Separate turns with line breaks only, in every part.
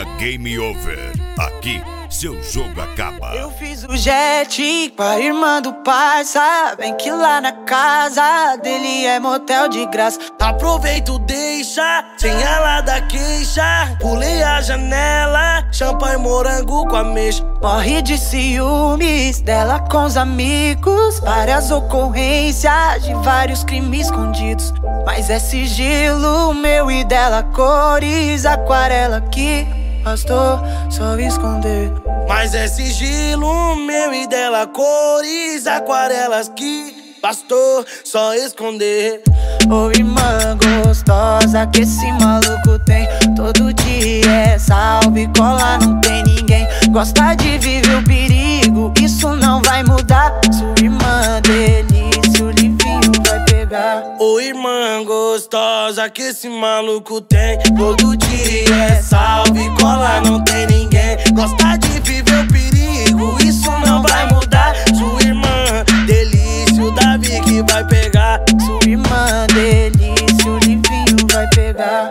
Arena Game Over. Aqui, seu jogo acaba.
Eu fiz o jet com a irmã do parça. Vem que lá na casa dele é motel de graça.
Aproveito, deixa, sem ela da queixa. Pulei a janela, champanhe morango com ameixa.
Morre de ciúmes dela com os amigos. Várias ocorrências de vários crimes escondidos. Mas é sigilo meu e dela, cores aquarela que bastou só esconder.
Mas é sigilo meu e dela, cores aquarelas que bastou só esconder.
Ô irmã gostosa que esse maluco tem, todo dia é salve, cola, não tem ninguém. Gosta de viver o perigo, isso não vai mudar. Sua irmã delícia, o livinho vai pegar.
Ô irmã gostosa que esse maluco tem, todo dia é salve, cola, não tem ninguém. Gosta de viver o perigo, isso não vai mudar. Sua irmã delícia, o Davi que vai pegar.
Sua irmã delícia, o livinho vai pegar.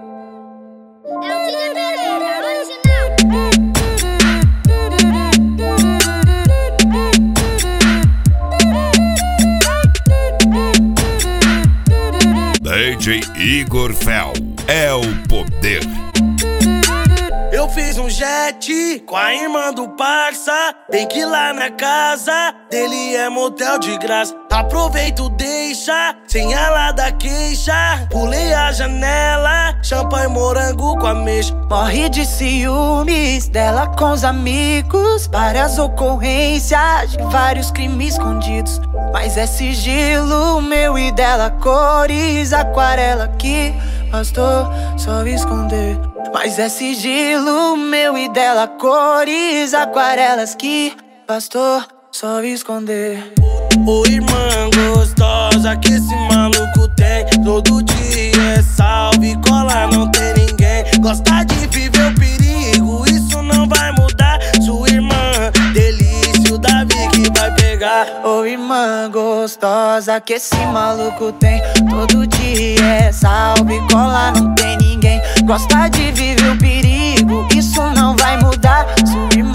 DJ Igor Fel é o poder.
Eu fiz um jet com a irmã do parça. Bem que lá na casa dele é motel de graça. Aproveito, deixa, sem ela da queixa. Pulei a janela, champanhe morango com ameixa.
Morre de ciúmes dela com os amigos. Várias ocorrências de vários crimes escondidos. Mas é sigilo meu e dela, cores aquarela que bastou só esconder. Mas é sigilo meu e dela, cores aquarelas que bastou só esconder.
Ô irmã gostosa que esse maluco tem, todo dia é salve, cola, não tem ninguém. Gosta de viver o perigo, isso não vai mudar. Sua irmã delícia, o Davi que vai pegar.
Ô irmã gostosa que esse maluco tem, todo dia é salve, cola, não tem ninguém. Gosta de viver o perigo, isso não vai mudar. Sua irmã